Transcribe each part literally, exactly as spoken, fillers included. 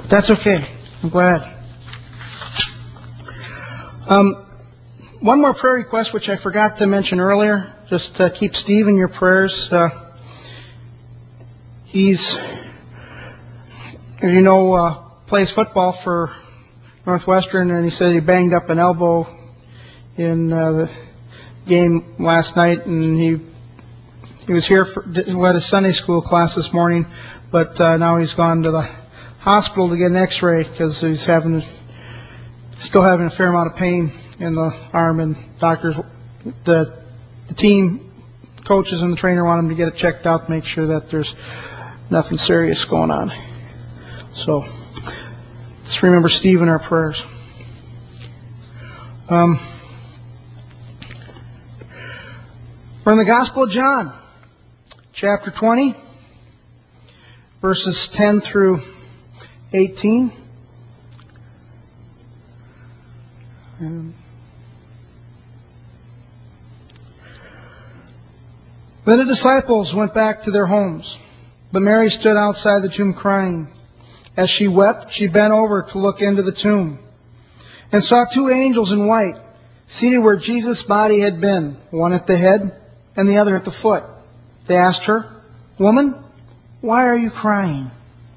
That's okay. I'm glad. Um, one more prayer request, which I forgot to mention earlier. Just uh, keep Steve in your prayers. Uh, he's, as you know, uh, plays football for Northwestern, and he said he banged up an elbow in uh, the game last night, and he he was here for led a Sunday school class this morning, but uh, now he's gone to the hospital to get an X-ray because he's having still having a fair amount of pain in the arm, and doctors, the the team coaches and the trainer want him to get it checked out to make sure that there's nothing serious going on. So let's remember Steve in our prayers. Um, we're in the Gospel of John, chapter twenty, verses ten through eighteen. Um, then the disciples went back to their homes, but Mary stood outside the tomb crying. As she wept, she bent over to look into the tomb and saw two angels in white seated where Jesus' body had been, one at the head and the other at the foot. They asked her, "Woman, why are you crying?"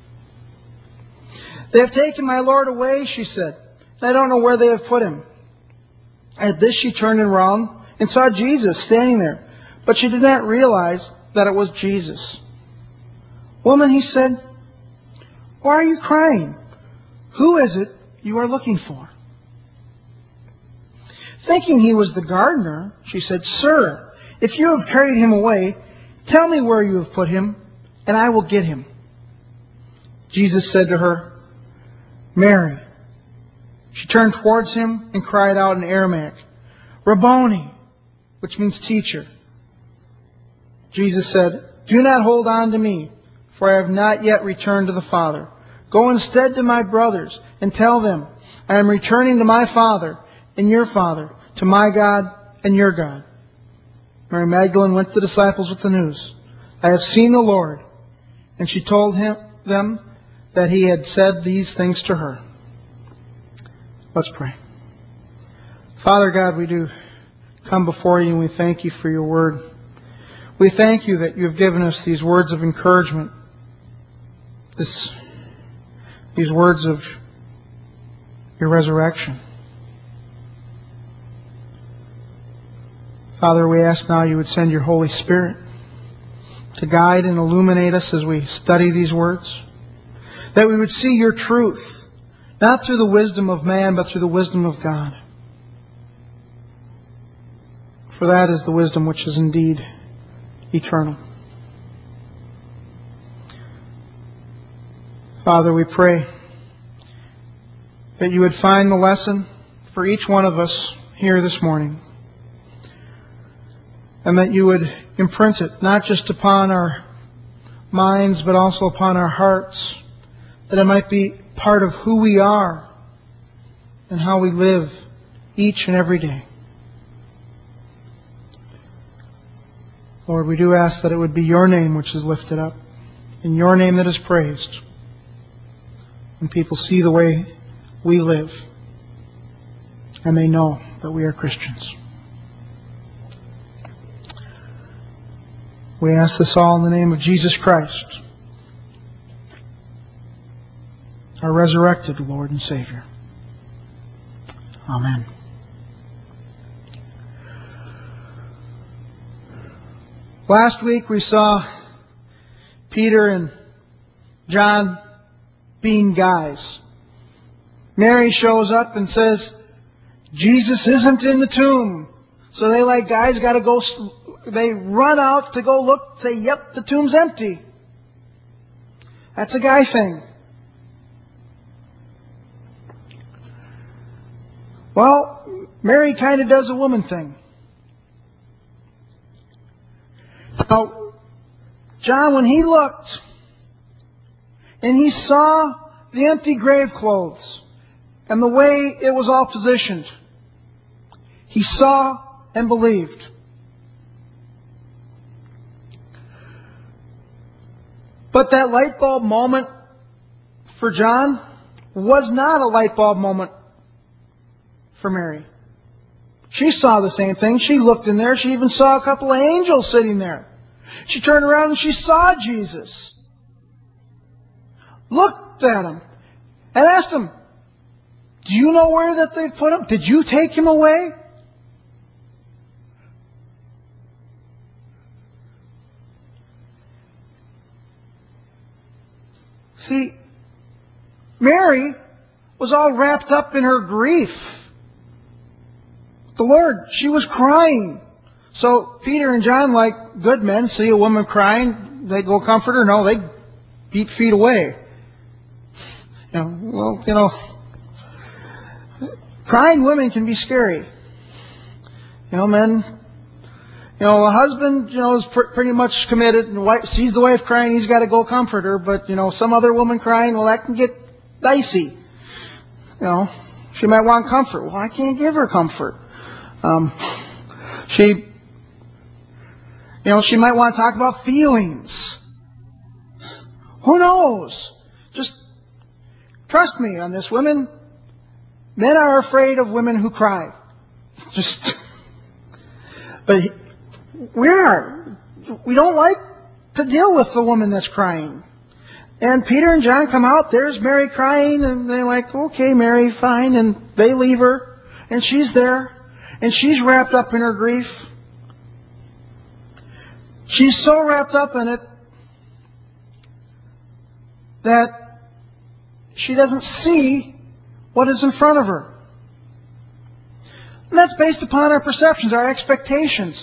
"They have taken my Lord away," she said, "and I don't know where they have put him." At this she turned around and saw Jesus standing there, but she did not realize that it was Jesus. "Woman," he said, "why are you crying? Who is it you are looking for?" Thinking he was the gardener, she said, "Sir, if you have carried him away, tell me where you have put him, and I will get him." Jesus said to her, "Mary." She turned towards him and cried out in Aramaic, "Rabboni," which means teacher. Jesus said, "Do not hold on to me, for I have not yet returned to the Father. Go instead to my brothers and tell them, I am returning to my Father and your Father, to my God and your God." Mary Magdalene went to the disciples with the news, "I have seen the Lord." And she told him, them that he had said these things to her. Let's pray. Father God, we do come before you and we thank you for your word. We thank you that you have given us these words of encouragement, this, these words of your resurrection. Father, we ask now you would send your Holy Spirit to guide and illuminate us as we study these words, that we would see your truth, not through the wisdom of man, but through the wisdom of God. For that is the wisdom which is indeed eternal. Father, we pray that you would find the lesson for each one of us here this morning, and that you would imprint it not just upon our minds, but also upon our hearts, that it might be part of who we are and how we live each and every day. Lord, we do ask that it would be your name which is lifted up, and your name that is praised, when people see the way we live and they know that we are Christians. We ask this all in the name of Jesus Christ, our resurrected Lord and Savior. Amen. Last week we saw Peter and John being guys. Mary shows up and says, "Jesus isn't in the tomb." So they like guys got to go, they run out to go look, say, "Yep, the tomb's empty." That's a guy thing. Well, Mary kind of does a woman thing. Now, John, when he looked and he saw the empty grave clothes and the way it was all positioned, he saw and believed. But that light bulb moment for John was not a light bulb moment for Mary. She saw the same thing. She looked in there. She even saw a couple of angels sitting there. She turned around and she saw Jesus. Looked at him and asked him, do you know where that they've put him? Did you take him away? See, Mary was all wrapped up in her grief. The Lord, she was crying. So Peter and John, like good men, see a woman crying, they go comfort her. No, they beat feet away. You know, well, you know, crying women can be scary. You know, men, you know, a husband, you know, is pr- pretty much committed and wife, sees the wife crying, he's got to go comfort her. But, you know, some other woman crying, well, that can get dicey. You know, she might want comfort. Well, I can't give her comfort. Um, she, you know, she might want to talk about feelings. Who knows? Just trust me on this, women. Men are afraid of women who cry. Just, but we are. We don't like to deal with the woman that's crying. And Peter and John come out. There's Mary crying, and they're like, okay, Mary, fine. And they leave her, and she's there. And she's wrapped up in her grief. She's so wrapped up in it that she doesn't see what is in front of her. And that's based upon our perceptions, our expectations.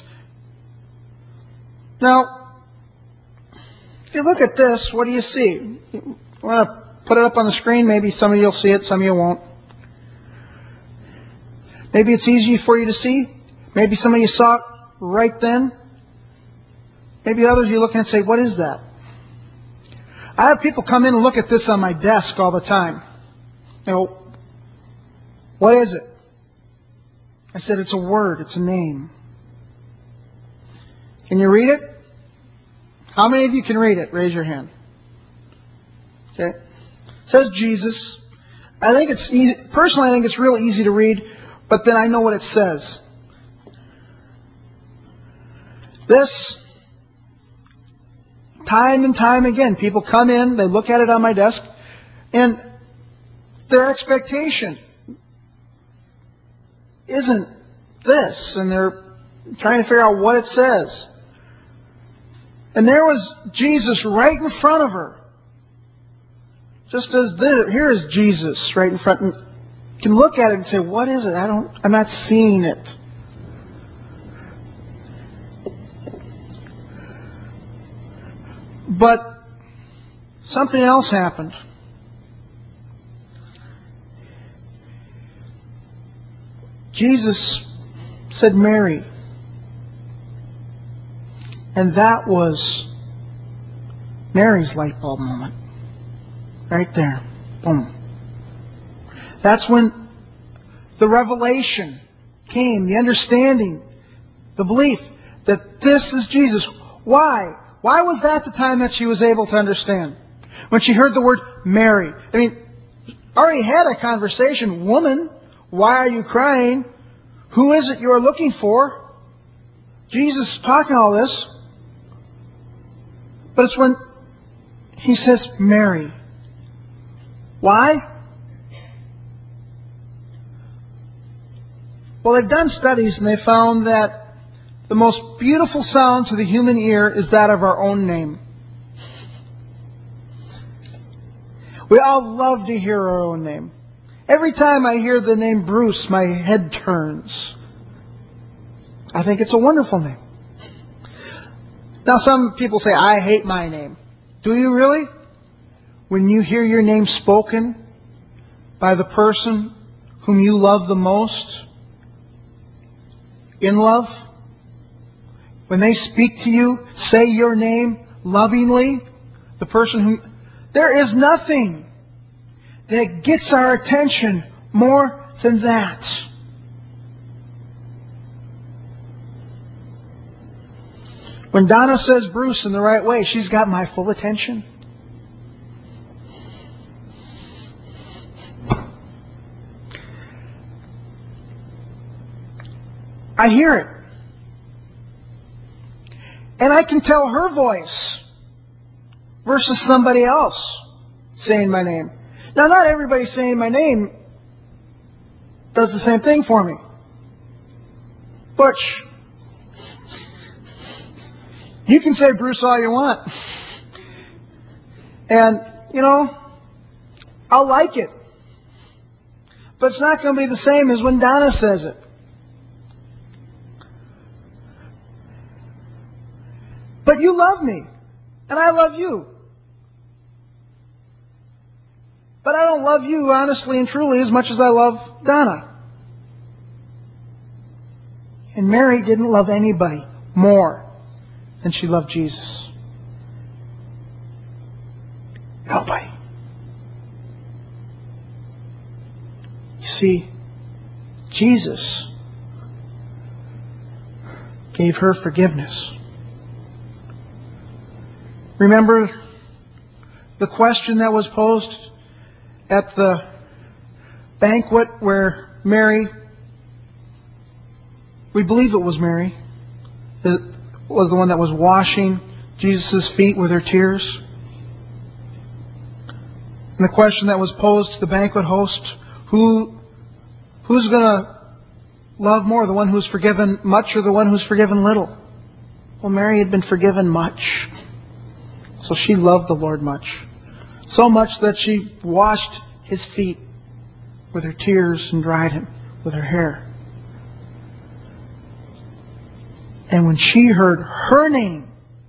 Now, if you look at this, what do you see? I want to put it up on the screen. Maybe some of you will see it, some of you won't. Maybe it's easy for you to see. Maybe some of you saw it right then. Maybe others you look at and say, what is that? I have people come in and look at this on my desk all the time. They go, what is it? I said, it's a word. It's a name. Can you read it? How many of you can read it? Raise your hand. Okay. It says Jesus. I think it's easy, personally, I think it's real easy to read. But then I know what it says. This, time and time again, people come in, they look at it on my desk, and their expectation isn't this, and they're trying to figure out what it says. And there was Jesus right in front of her. Just as this, here is Jesus right in front of her. You can look at it and say, what is it? I don't, I'm not seeing it. But something else happened. Jesus said, Mary. And that was Mary's light bulb moment. Right there. Boom. That's when the revelation came, the understanding, the belief that this is Jesus. Why? Why was that the time that she was able to understand? When she heard the word Mary. I mean, already had a conversation. Woman, why are you crying? Who is it you are looking for? Jesus talking all this. But it's when he says Mary. Why? Well, they've done studies and they found that the most beautiful sound to the human ear is that of our own name. We all love to hear our own name. Every time I hear the name Bruce, my head turns. I think it's a wonderful name. Now, some people say, I hate my name. Do you really? When you hear your name spoken by the person whom you love the most, in love, when they speak to you, say your name lovingly, the person who... There is nothing that gets our attention more than that. When Donna says Bruce in the right way, she's got my full attention. I hear it. And I can tell her voice versus somebody else saying my name. Now, not everybody saying my name does the same thing for me. Butch, you can say Bruce all you want. And, you know, I'll like it. But it's not going to be the same as when Donna says it. But you love me, and I love you. But I don't love you honestly and truly as much as I love Donna. And Mary didn't love anybody more than she loved Jesus. Nobody. You see, Jesus gave her forgiveness. Remember the question that was posed at the banquet where Mary, we believe it was Mary, it was the one that was washing Jesus' feet with her tears. And the question that was posed to the banquet host, who, who's going to love more, the one who's forgiven much or the one who's forgiven little? Well, Mary had been forgiven much. So she loved the Lord much. So much that she washed His feet with her tears and dried Him with her hair. And when she heard her name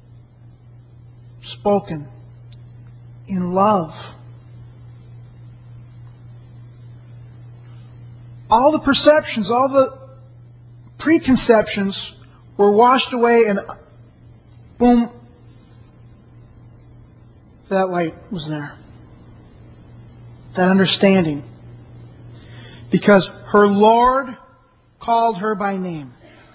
spoken in love, all the perceptions, all the preconceptions were washed away, and boom, that light was there. That understanding. Because her Lord called her by name.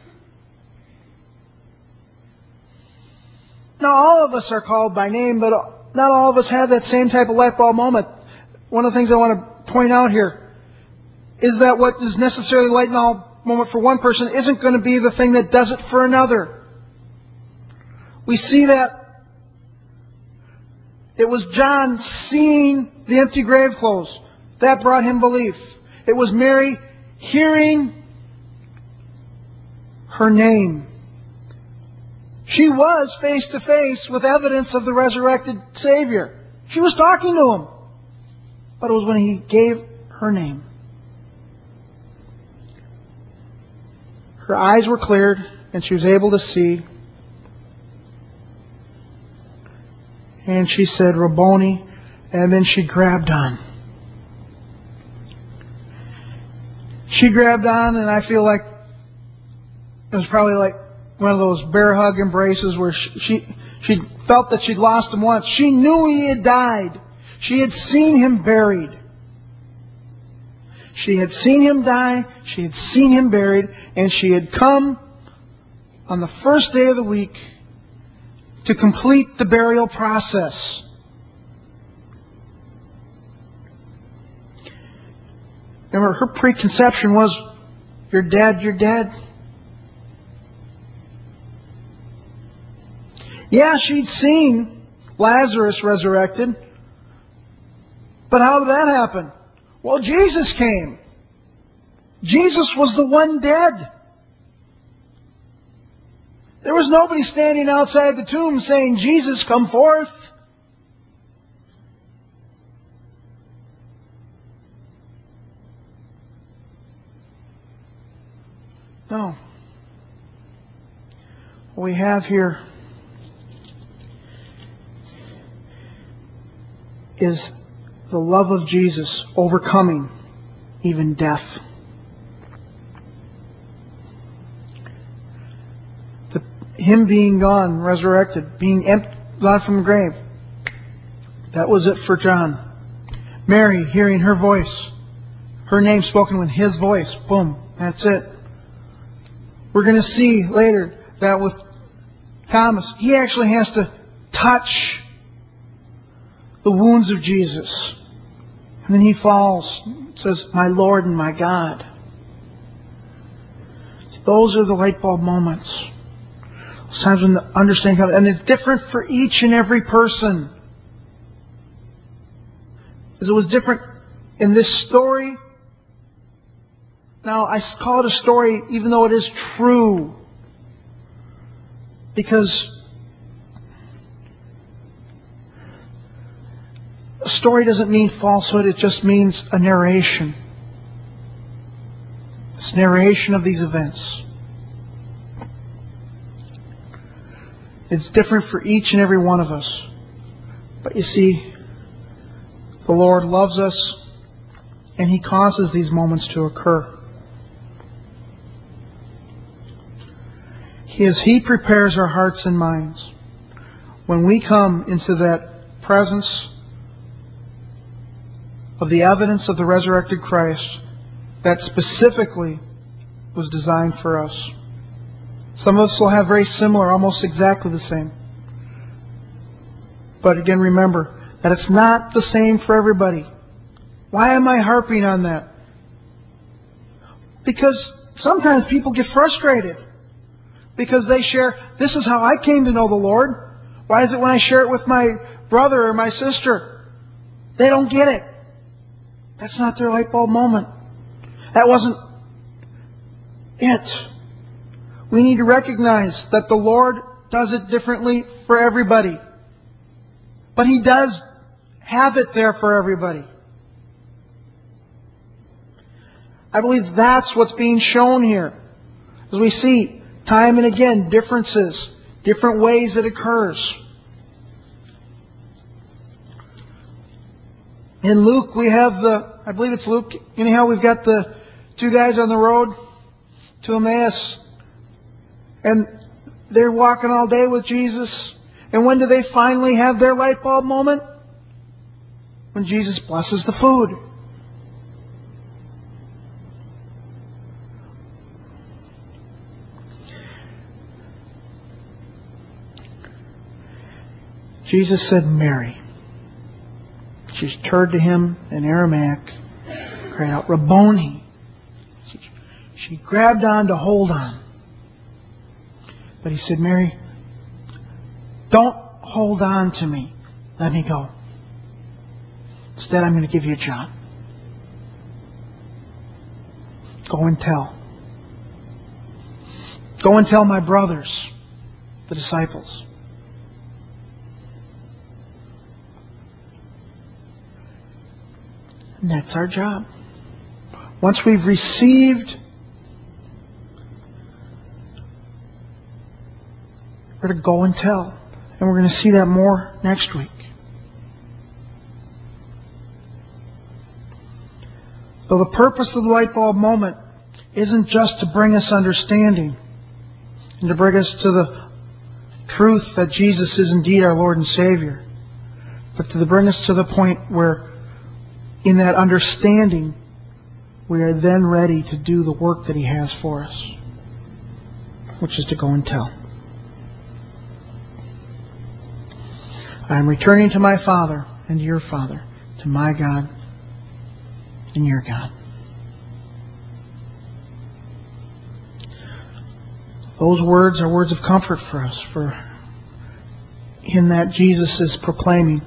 Now, all of us are called by name, but not all of us have that same type of light bulb moment. One of the things I want to point out here is that what is necessarily a light bulb moment for one person isn't going to be the thing that does it for another. We see that it was John seeing the empty grave clothes. That brought him belief. It was Mary hearing her name. She was face to face with evidence of the resurrected Savior. She was talking to Him. But it was when He gave her name. Her eyes were cleared and she was able to see. And she said, Rabboni, and then she grabbed on. She grabbed on, and I feel like it was probably like one of those bear hug embraces where she, she, she felt that she'd lost Him once. She knew He had died. She had seen Him buried. She had seen Him die. She had seen Him buried. And she had come on the first day of the week to complete the burial process. Remember, her preconception was, you're dead, you're dead. Yeah, she'd seen Lazarus resurrected. But how did that happen? Well, Jesus came. Jesus was the one dead. There was nobody standing outside the tomb saying, Jesus, come forth. No. What we have here is the love of Jesus overcoming even death. The, him being gone, resurrected, being empty, gone from the grave. That was it for John. Mary hearing her voice, her name spoken with His voice. Boom, that's it. We're going to see later that with Thomas, he actually has to touch the wounds of Jesus. And then he falls. It says, my Lord and my God. Those are the light bulb moments. Those times when the understanding comes. And it's different for each and every person. As it was different in this story. Now, I call it a story even though it is true. Because a story doesn't mean falsehood, it just means a narration. It's narration of these events. It's different for each and every one of us. But you see, the Lord loves us and He causes these moments to occur. He, as He prepares our hearts and minds, when we come into that presence of the evidence of the resurrected Christ that specifically was designed for us. Some of us will have very similar, almost exactly the same. But again, remember that it's not the same for everybody. Why am I harping on that? Because sometimes people get frustrated. Because they share, this is how I came to know the Lord. Why is it when I share it with my brother or my sister, they don't get it? That's not their light bulb moment. That wasn't it. We need to recognize that the Lord does it differently for everybody. But He does have it there for everybody. I believe that's what's being shown here. As we see time and again differences, different ways it occurs. In Luke we have the, I believe it's Luke, anyhow we've got the two guys on the road to Emmaus. And they're walking all day with Jesus. And when do they finally have their light bulb moment? When Jesus blesses the food. Jesus said, Mary. She turned to Him in Aramaic, cried out, Rabboni. She, she grabbed on to hold on. But He said, Mary, don't hold on to me. Let me go. Instead, I'm going to give you a job. Go and tell. Go and tell my brothers, the disciples. And that's our job. Once we've received, we're to go and tell. And we're going to see that more next week. So the purpose of the light bulb moment isn't just to bring us understanding and to bring us to the truth that Jesus is indeed our Lord and Savior, but to bring us to the point where in that understanding we are then ready to do the work that He has for us, which is to go and tell. I am returning to my Father and to your Father, to my God and your God. Those words are words of comfort for us, for in that Jesus is proclaiming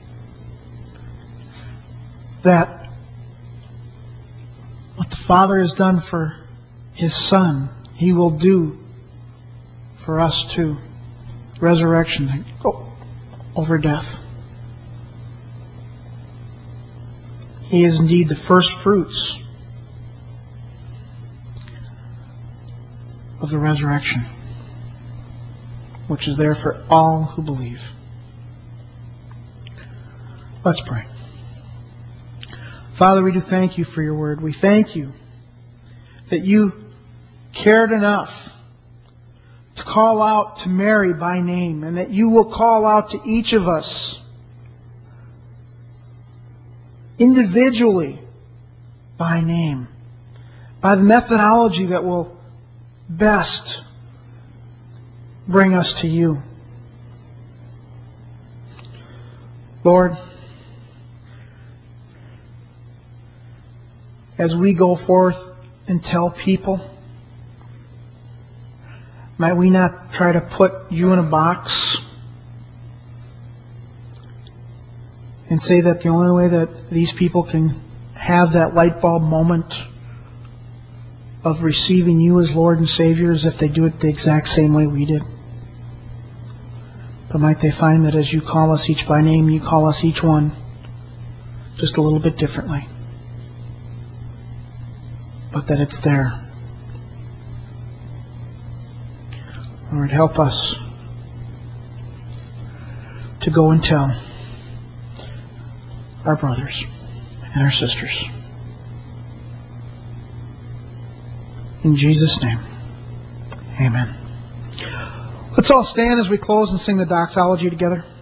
that what the Father has done for His Son, He will do for us too. Resurrection over death. He is indeed the first fruits of the resurrection, which is there for all who believe. Let's pray. Father, we do thank You for Your word. We thank You that You cared enough to call out to Mary by name, and that You will call out to each of us individually by name, by the methodology that will best bring us to You. Lord, as we go forth and tell people Might we not try to put you in a box and say that the only way that these people can have that light bulb moment of receiving you as Lord and Savior is if they do it the exact same way we did? But might they find that as you call us each by name, you call us each one just a little bit differently. But that it's there. Lord, help us to go and tell our brothers and our sisters. In Jesus' name, amen. Let's all stand as we close and sing the doxology together.